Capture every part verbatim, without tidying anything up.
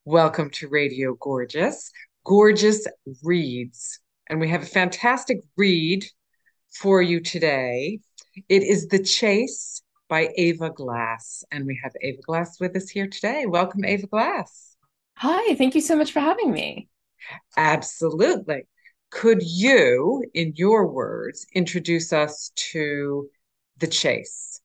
Welcome to Radio Gorgeous. Gorgeous Reads. And we have a fantastic read for you today. It is The Chase by Ava Glass. And we have Ava Glass with us here today. Welcome, Ava Glass. Hi, thank you so much for having me. Absolutely. Could you, in your words, introduce us to The Chase?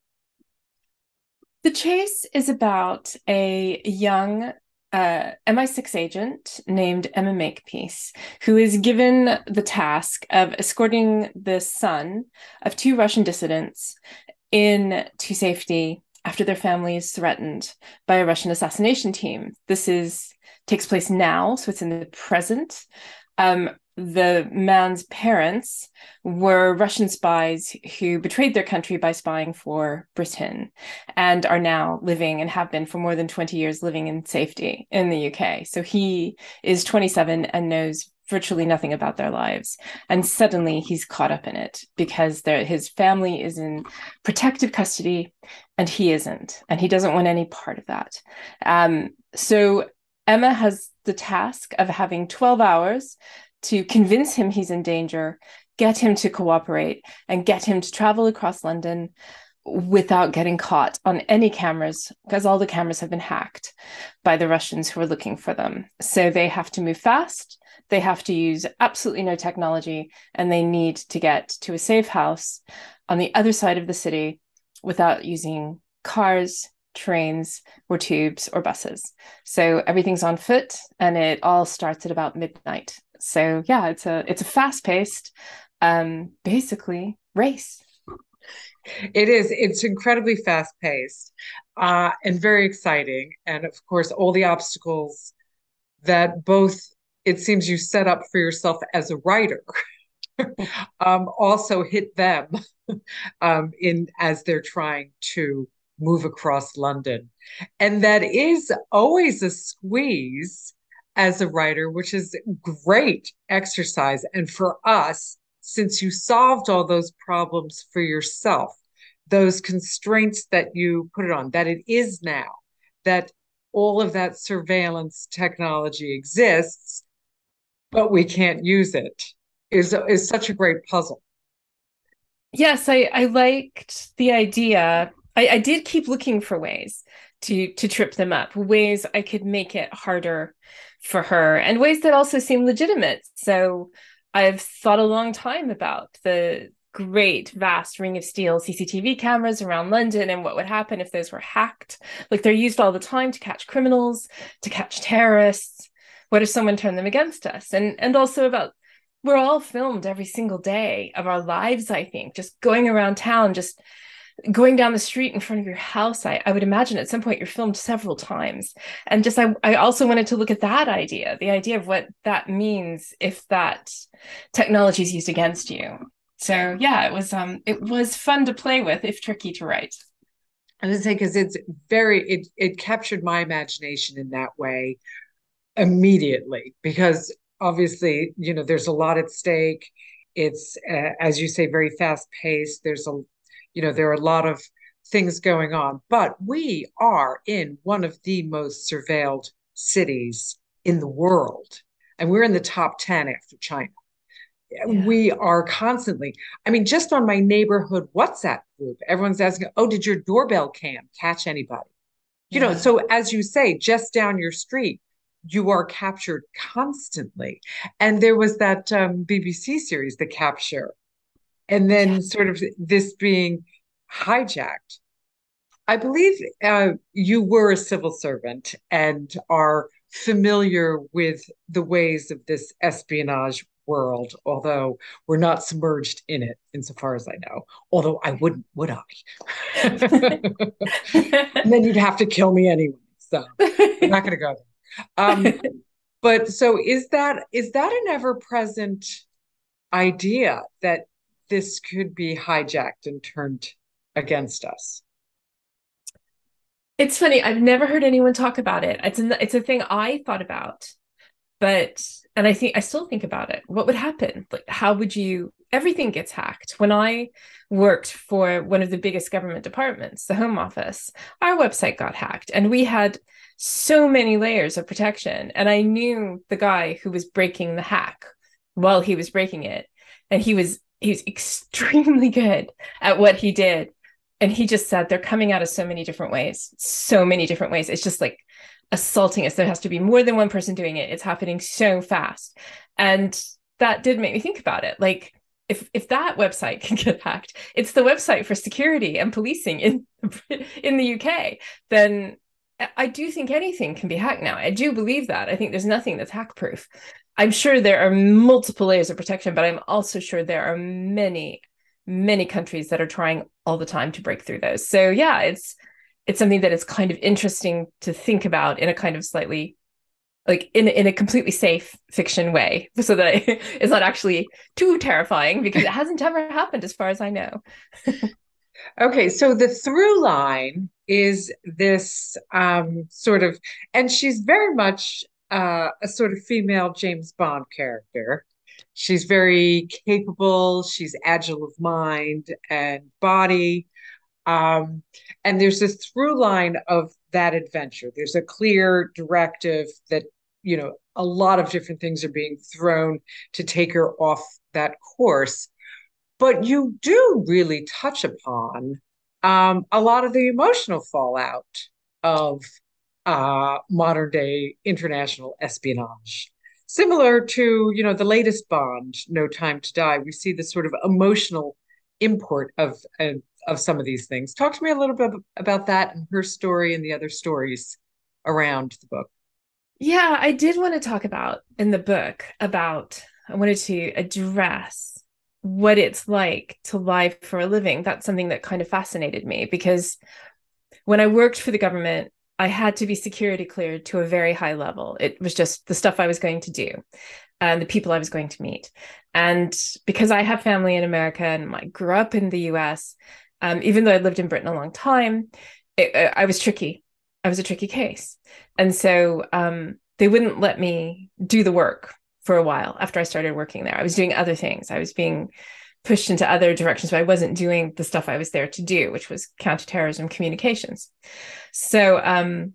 The Chase is about a young uh, M I six agent named Emma Makepeace, who is given the task of escorting the son of two Russian dissidents in to safety after their family is threatened by a Russian assassination team. This is takes place now, so it's in the present. Um, the man's parents were Russian spies who betrayed their country by spying for Britain and are now living and have been for more than twenty years living in safety in the U K. So he is twenty-seven and knows virtually nothing about their lives. And suddenly he's caught up in it because his family is in protective custody and he isn't. And he doesn't want any part of that. Um, so Emma has the task of having twelve hours to convince him he's in danger, get him to cooperate, and get him to travel across London without getting caught on any cameras, because all the cameras have been hacked by the Russians who are looking for them. So they have to move fast, they have to use absolutely no technology, and they need to get to a safe house on the other side of the city without using cars, trains, or tubes, or buses. So everything's on foot, and it all starts at about midnight. So yeah, it's a it's a fast-paced, um, basically race. It is. It's incredibly fast-paced uh, and very exciting. And of course, all the obstacles that both it seems you set up for yourself as a writer um, also hit them um, in as they're trying to move across London. And that is always a squeeze as a writer, which is great exercise. And for us, since you solved all those problems for yourself, those constraints that you put it on, that it is now, that all of that surveillance technology exists, but we can't use it, is, is such a great puzzle. Yes, I, I liked the idea. I, I did keep looking for ways to to trip them up, ways I could make it harder for her, and ways that also seem legitimate. So I've thought a long time about the great vast ring of steel C C T V cameras around London and what would happen if those were hacked. Like they're used all the time to catch criminals, to catch terrorists. What if someone turned them against us? And and also about we're all filmed every single day of our lives, I think, just going around town, just going down the street in front of your house. I, I would imagine at some point you're filmed several times. And just, I, I also wanted to look at that idea, the idea of what that means if that technology is used against you. So yeah, it was, um, it was fun to play with, if tricky to write. I was saying, because it's very, it, it captured my imagination in that way immediately, because obviously, you know, there's a lot at stake. It's, uh, as you say, very fast paced. There's a, you know, there are a lot of things going on, but we are in one of the most surveilled cities in the world. And we're in the top ten after China. Yeah. We are constantly, I mean, just on my neighborhood WhatsApp group, everyone's asking, oh, did your doorbell cam catch anybody? You know, Yeah. so as you say, just down your street, you are captured constantly. And there was that um, B B C series, The Capture, and Yeah. then sort of this being hijacked. I believe uh, you were a civil servant and are familiar with the ways of this espionage world, although we're not submerged in it, insofar as I know. Although I wouldn't, would I? And then you'd have to kill me anyway. So we're not going to go there. Um, but so is that is that an ever-present idea that this could be hijacked and turned against us? It's funny. I've never heard anyone talk about it. It's an, it's a thing I thought about, but and I think I still think about it. What would happen? Like, how would you everything gets hacked. When I worked for one of the biggest government departments, the Home Office, our website got hacked, and we had so many layers of protection. And I knew the guy who was breaking the hack while he was breaking it, and he was he was extremely good at what he did. And he just said, they're coming out of so many different ways, so many different ways. It's just like assaulting us. There has to be more than one person doing it. It's happening so fast. And that did make me think about it. Like, if if that website can get hacked, it's the website for security and policing in, in the U K, then I do think anything can be hacked now. I do believe that. I think there's nothing that's hack proof. I'm sure there are multiple layers of protection, but I'm also sure there are many, many countries that are trying all the time to break through those. So yeah, it's it's something that is kind of interesting to think about in a kind of slightly, like in, in a completely safe fiction way, so that it's not actually too terrifying, because it hasn't ever happened as far as I know. Okay, so the through line is this um, sort of, and she's very much uh, a sort of female James Bond character. She's very capable, she's agile of mind and body. Um, and there's this through line of that adventure. There's a clear directive that, you know, a lot of different things are being thrown to take her off that course. But you do really touch upon um, a lot of the emotional fallout of uh, modern day international espionage. Similar to, you know, the latest Bond, No Time to Die, we see this sort of emotional import of, of of some of these things. Talk to me a little bit about that and her story and the other stories around the book. Yeah, I did want to talk about in the book about, I wanted to address what it's like to lie for a living. That's something that kind of fascinated me, because when I worked for the government, I had to be security cleared to a very high level. It was just the stuff I was going to do and the people I was going to meet. And because I have family in America and I grew up in the U S, um, even though I lived in Britain a long time, it, I was tricky. I was a tricky case. And so um, they wouldn't let me do the work for a while after I started working there. I was doing other things. I was being pushed into other directions, but I wasn't doing the stuff I was there to do, which was counterterrorism communications. So um,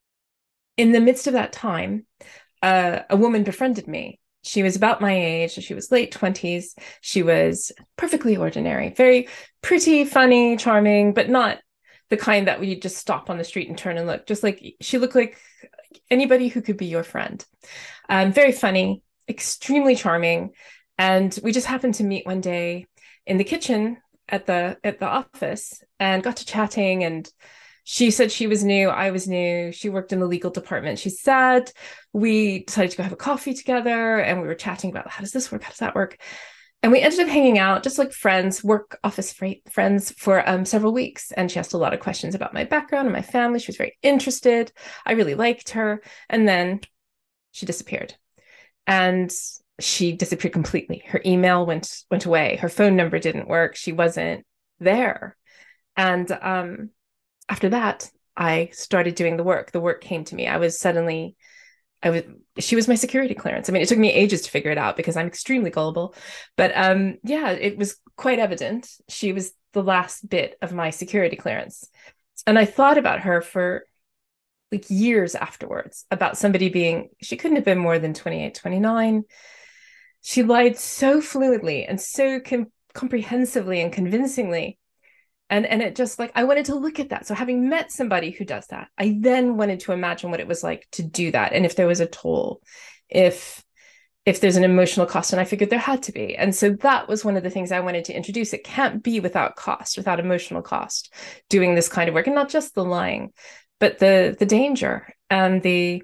in the midst of that time, uh, a woman befriended me. She was about my age. She was late twenties. She was perfectly ordinary, very pretty, funny, charming, but not the kind that we just stop on the street and turn and look. Just like, she looked like anybody who could be your friend. Um, very funny, extremely charming. And we just happened to meet one day in the kitchen at the at the office and got to chatting. And she said she was new. I was new. She worked in the legal department. She said, we decided to go have a coffee together, and we were chatting about, how does this work? How does that work? And we ended up hanging out just like friends, work office friends, for um, several weeks. And she asked a lot of questions about my background and my family. She was very interested. I really liked her. And then she disappeared. And she disappeared completely. Her email went went away. Her phone number didn't work. She wasn't there. And um, after that, I started doing the work. The work came to me. I was suddenly... I was, she was my security clearance. I mean, it took me ages to figure it out because I'm extremely gullible, but um, yeah, it was quite evident. She was the last bit of my security clearance. And I thought about her for like years afterwards, about somebody being, she couldn't have been more than twenty-eight, twenty-nine. She lied so fluidly and so com- comprehensively and convincingly. And, and it just like, I wanted to look at that. So having met somebody who does that, I then wanted to imagine what it was like to do that. And if there was a toll, if, if there's an emotional cost, and I figured there had to be. And so that was one of the things I wanted to introduce. It can't be without cost, without emotional cost, doing this kind of work, and not just the lying, but the, the danger and the,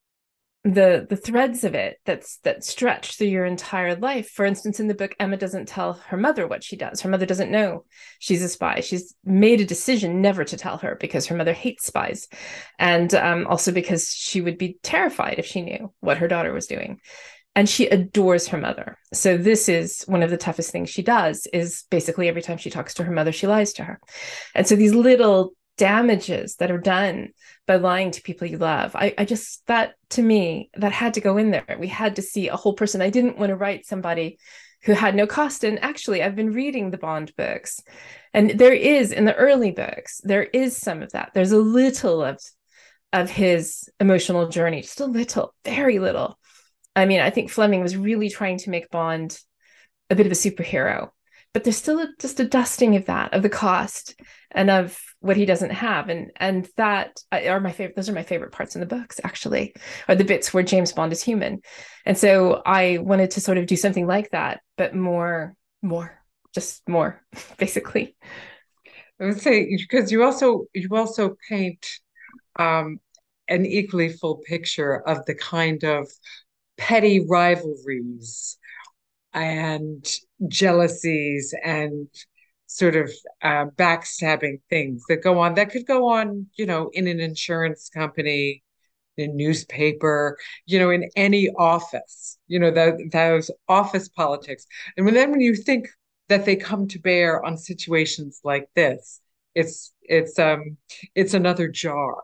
the the threads of it that's that stretch through your entire life. For instance, in the book, Emma doesn't tell her mother what she does. Her mother doesn't know she's a spy. She's made a decision never to tell her because her mother hates spies, and um, also because she would be terrified if she knew what her daughter was doing. And she adores her mother. So this is one of the toughest things she does, is basically every time she talks to her mother, she lies to her. And so these little damages that are done by lying to people you love, I, I just, that to me, that had to go in there. We had to see a whole person. I didn't want to write somebody who had no cost. And actually, I've been reading the Bond books, and there is, in the early books, there is some of that. There's a little of of his emotional journey, just a little, very little. I mean, I think Fleming was really trying to make Bond a bit of a superhero, but there's still a, just a dusting of that, of the cost and of what he doesn't have. And and that are my favorite, those are my favorite parts in the books, actually, are the bits where James Bond is human. And so I wanted to sort of do something like that, but more, more, just more, basically. I would say because you also you also paint um, an equally full picture of the kind of petty rivalries and jealousies and sort of uh, backstabbing things that go on that could go on, you know, in an insurance company, in a newspaper, you know, in any office, you know, the, those office politics. And when, then when you think that they come to bear on situations like this, it's it's um it's another jar.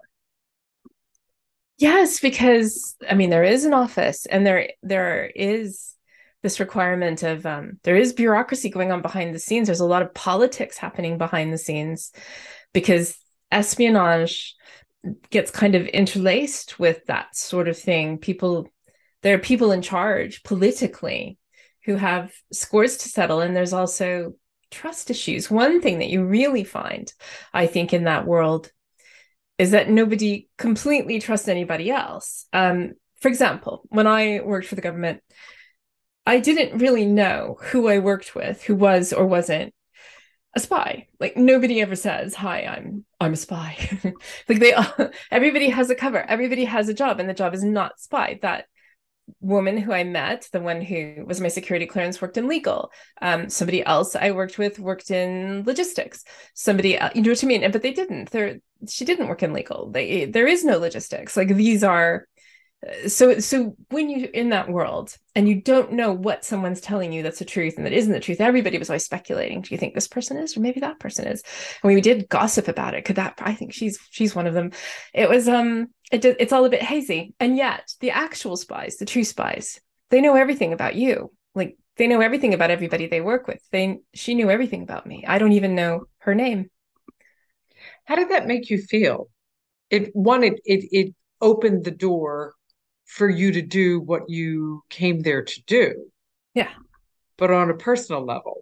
Yes, because I mean, there is an office, and there there is this requirement of um, there is bureaucracy going on behind the scenes. There's a lot of politics happening behind the scenes because espionage gets kind of interlaced with that sort of thing. People, there are people in charge politically who have scores to settle, and there's also trust issues. One thing that you really find, I think, in that world is that nobody completely trusts anybody else. Um, for example, when I worked for the government, I didn't really know who I worked with, who was or wasn't a spy. Like nobody ever says, "Hi, I'm I'm a spy." Like they, everybody has a cover, everybody has a job, and the job is not spy. That woman who I met, the one who was my security clearance, worked in legal. Um, somebody else I worked with worked in logistics. Somebody, uh, you know what I mean? But they didn't. There, she didn't work in legal. They, there is no logistics. Like these are. So, so when you're in that world and you don't know what someone's telling you that's the truth and that isn't the truth, everybody was always speculating. Do you think this person is, or maybe that person is? And we did gossip about it. Could that? I think she's she's one of them. It was um, it did, it's all a bit hazy, and yet the actual spies, the true spies, they know everything about you. Like they know everything about everybody they work with. They she knew everything about me. I don't even know her name. How did that make you feel? It one, it it it opened the door for you to do what you came there to do, Yeah. but on a personal level.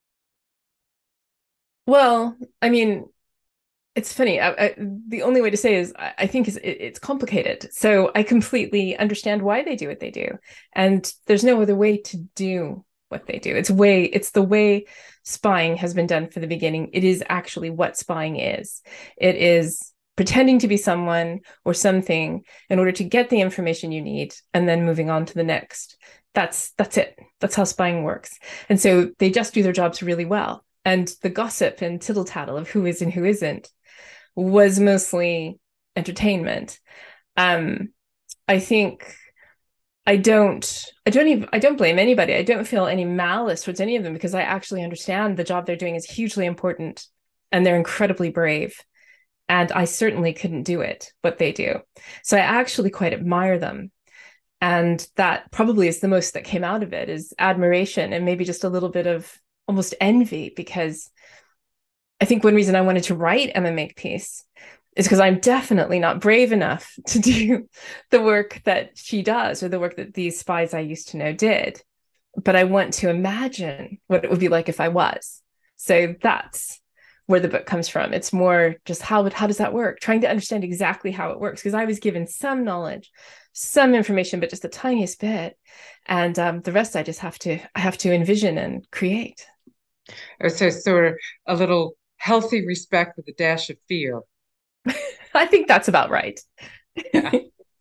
Well, I mean, it's funny. I, I, the only way to say is I, I think is it, it's complicated. So I completely understand why they do what they do, and there's no other way to do what they do. It's way it's the way spying has been done from the beginning. It is actually what spying is. It is pretending to be someone or something in order to get the information you need, and then moving on to the next. That's that's it. That's how spying works. And so they just do their jobs really well. And the gossip and tittle tattle of who is and who isn't was mostly entertainment. Um, I think I don't, I don't even, I don't blame anybody. I don't feel any malice towards any of them because I actually understand the job they're doing is hugely important and they're incredibly brave. And I certainly couldn't do it, what they do. So I actually quite admire them. And that probably is the most that came out of it is admiration and maybe just a little bit of almost envy, because I think one reason I wanted to write Emma Makepeace is because I'm definitely not brave enough to do the work that she does or the work that these spies I used to know did. But I want to imagine what it would be like if I was. So that's where the book comes from. It's more just how would, how does that work? Trying to understand exactly how it works, because I was given some knowledge, some information, but just the tiniest bit. And um, the rest I just have to, I have to envision and create. So sort of a little healthy respect with a dash of fear. I think that's about right. Yeah.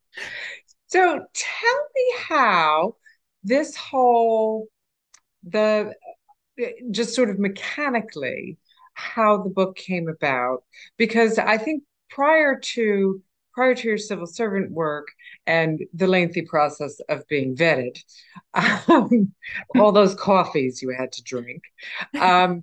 So tell me how this whole the just sort of mechanically how the book came about, because I think prior to prior to your civil servant work and the lengthy process of being vetted, um, all those coffees you had to drink. Um,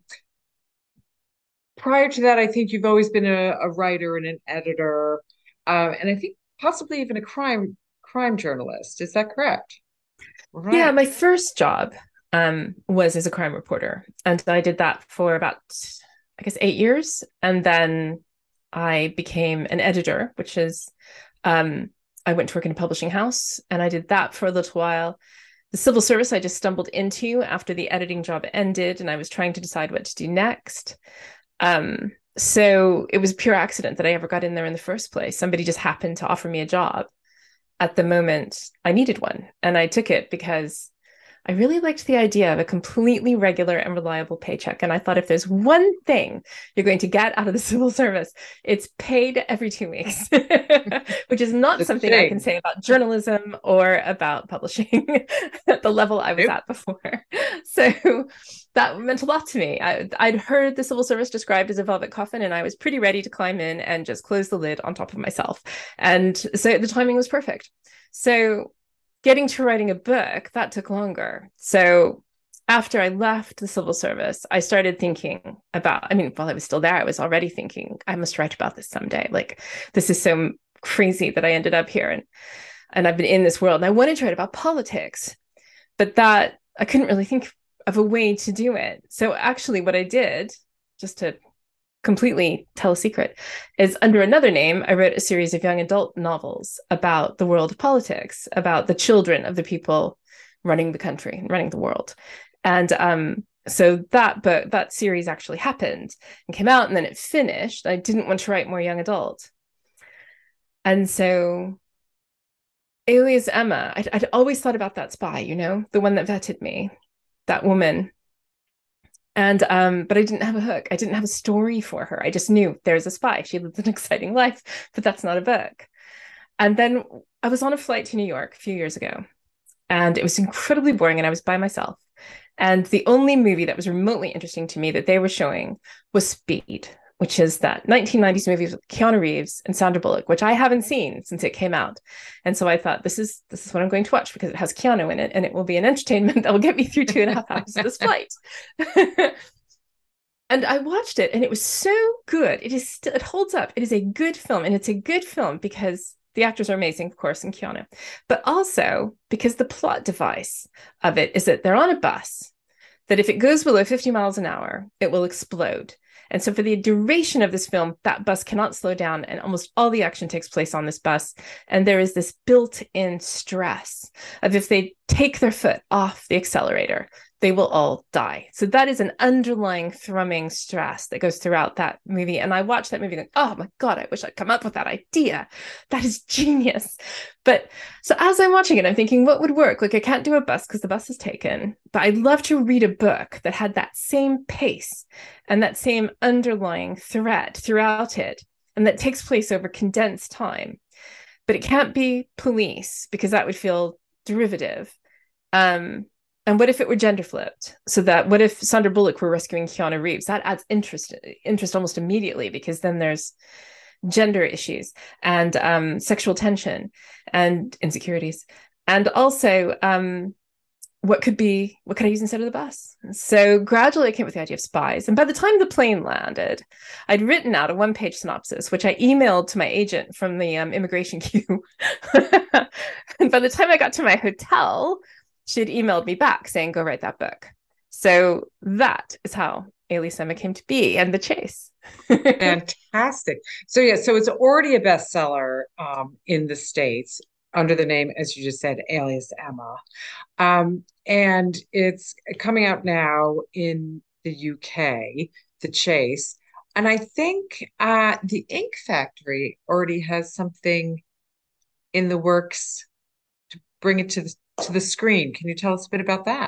prior to that, I think you've always been a, a writer and an editor, uh, and I think possibly even a crime crime journalist. Is that correct? Yeah, Right. my first job um, was as a crime reporter. And I did that for about, I guess, eight years. And then I became an editor, which is, um, I went to work in a publishing house, and I did that for a little while. The civil service I just stumbled into after the editing job ended, and I was trying to decide what to do next. Um, so it was pure accident that I ever got in there in the first place. Somebody just happened to offer me a job at the moment I needed one, and I took it because I really liked the idea of a completely regular and reliable paycheck. And I thought, if there's one thing you're going to get out of the civil service, it's paid every two weeks, which is not The something thing. I can say about journalism or about publishing at the level I was Nope. at before. So that meant a lot to me. I, I'd heard the civil service described as a velvet coffin, and I was pretty ready to climb in and just close the lid on top of myself. And so the timing was perfect. So getting to writing a book, that took longer. So after I left the civil service, I started thinking about, I mean, while I was still there, I was already thinking, I must write about this someday. Like, this is so crazy that I ended up here, and and I've been in this world. And I wanted to write about politics, but that I couldn't really think of a way to do it. So actually what I did, just to completely tell a secret, is under another name, I wrote a series of young adult novels about the world of politics, about the children of the people running the country, running the world. And um, so that book, that series actually happened and came out, and then it finished. I didn't want to write more young adult. And so Alias Emma, I'd, I'd always thought about that spy, you know, the one that vetted me, that woman. And um, but I didn't have a hook. I didn't have a story for her. I just knew there's a spy. She lives an exciting life, but that's not a book. And then I was on a flight to New York a few years ago, and it was incredibly boring, and I was by myself. And the only movie that was remotely interesting to me that they were showing was Speed, which is that nineteen nineties movie with Keanu Reeves and Sandra Bullock, which I haven't seen since it came out. And so I thought, this is this is what I'm going to watch, because it has Keanu in it, and it will be an entertainment that will get me through two and a half hours of this flight. And I watched it, and it was so good. It is still, it holds up. It is a good film, and it's a good film because the actors are amazing, of course, and Keanu, but also because the plot device of it is that they're on a bus that if it goes below fifty miles an hour, it will explode. And so for the duration of this film, that bus cannot slow down, and almost all the action takes place on this bus. And there is this built-in stress of, if they take their foot off the accelerator, they will all die. So that is an underlying thrumming stress that goes throughout that movie. And I watched that movie going, oh my God, I wish I'd come up with that idea. That is genius. But so as I'm watching it, I'm thinking, what would work? Like, I can't do a bus because the bus is taken, but I'd love to read a book that had that same pace and that same underlying thread throughout it, and that takes place over condensed time. But it can't be police, because that would feel derivative. Um, And what if it were gender flipped? So that, what if Sandra Bullock were rescuing Keanu Reeves? That adds interest, interest almost immediately, because then there's gender issues and um, sexual tension and insecurities. And also, um, what could be, what could I use instead of the bus? So gradually I came up with the idea of spies. And by the time the plane landed, I'd written out a one-page synopsis, which I emailed to my agent from the um, immigration queue. And by the time I got to my hotel, she had emailed me back saying, go write that book. So that is how Alias Emma came to be, and The Chase. Fantastic. So yeah, so it's already a bestseller um, in the States under the name, as you just said, Alias Emma. Um, and it's coming out now in the U K, The Chase. And I think uh, the Ink Factory already has something in the works to bring it to the to the screen. Can you tell us a bit about that?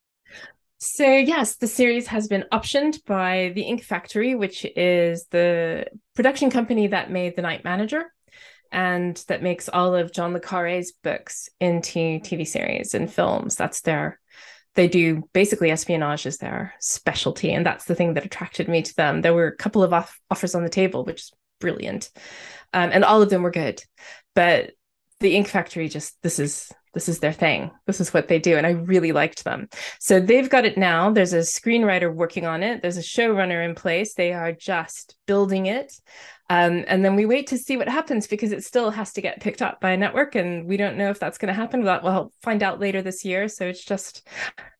So yes, the series has been optioned by the Ink Factory, which is the production company that made The Night Manager, and that makes all of John le Carré's books into T V series and films. That's their, they do basically espionage as their specialty, and that's the thing that attracted me to them. There were a couple of off- offers on the table, which is brilliant, um, and all of them were good. But the Ink Factory just, this is this is their thing. This is what they do. And I really liked them. So they've got it now. There's a screenwriter working on it. There's a showrunner in place. They are just building it. Um, and then we wait to see what happens, because it still has to get picked up by a network. And we don't know if that's going to happen. We'll find out later this year. So it's just,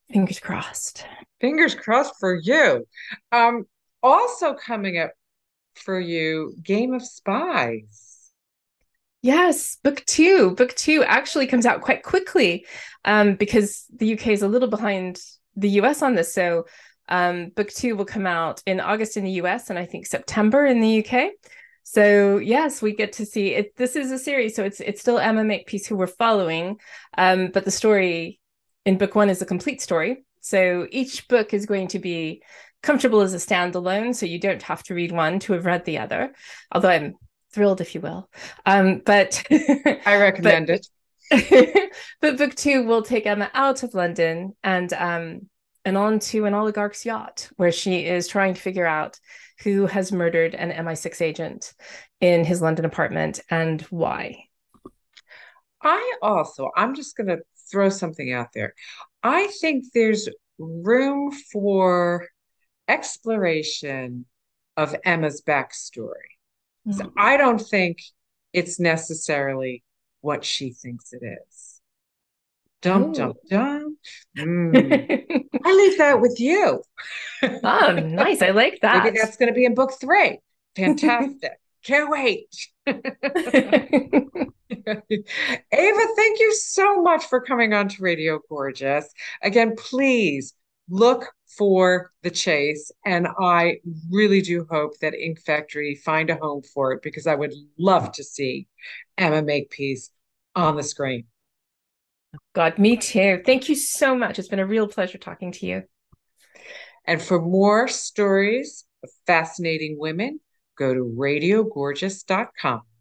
Fingers crossed. Fingers crossed for you. Um, also coming up for you, Game of Spies. Yes, book two. Book two actually comes out quite quickly um, because the U K is a little behind the U S on this. So um, book two will come out in August in the U S and I think September in the U K. So yes, we get to see it. This is a series, so it's it's still Emma Makepeace who we're following, um, but the story in book one is a complete story. So each book is going to be comfortable as a standalone, so you don't have to read one to have read the other. Although I'm thrilled, if you will. Um, but I recommend but, it. but book two will take Emma out of London and um, and on to an oligarch's yacht, where she is trying to figure out who has murdered an M I six agent in his London apartment and why. I also, I'm just going to throw something out there. I think there's room for exploration of Emma's backstory. So Mm. I don't think it's necessarily what she thinks it is. Dum, dum, Oh. dum. Mm. I leave that with you. Oh, nice. I like Maybe that. that's going to be in book three. Fantastic. Can't wait. Ava, thank you so much for coming on to Radio Gorgeous. Again, please look for The Chase. And I really do hope that Ink Factory find a home for it because I would love to see Emma Makepeace on the screen. God, me too. Thank you so much. It's been a real pleasure talking to you. And for more stories of fascinating women, go to radio gorgeous dot com.